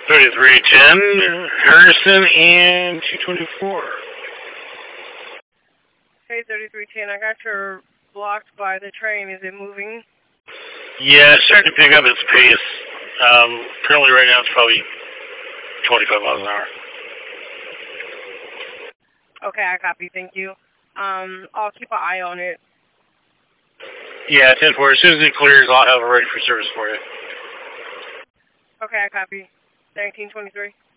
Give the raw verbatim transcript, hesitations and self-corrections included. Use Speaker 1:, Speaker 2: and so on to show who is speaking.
Speaker 1: thirty-three ten, Harrison, and two twenty-four.
Speaker 2: Hey, thirty-three ten, I got your blocked by the train. Is it moving?
Speaker 1: Yeah, it's starting to pick up its pace. Um, currently right now it's probably twenty-five miles an hour.
Speaker 2: Okay, I copy. Thank you. Um, I'll keep an eye on it.
Speaker 1: Yeah, ten four. As soon as it clears, I'll have it ready for service for you.
Speaker 2: Okay, I copy. nineteen twenty-three.